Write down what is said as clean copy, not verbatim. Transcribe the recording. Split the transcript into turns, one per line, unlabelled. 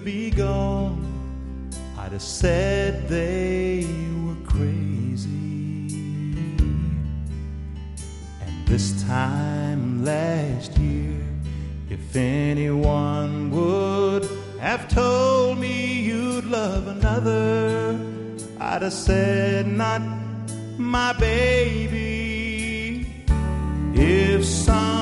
be gone, I'd have said they were crazy. And this time last year, if anyone would have told me you'd love another, I'd have said, not my baby. If some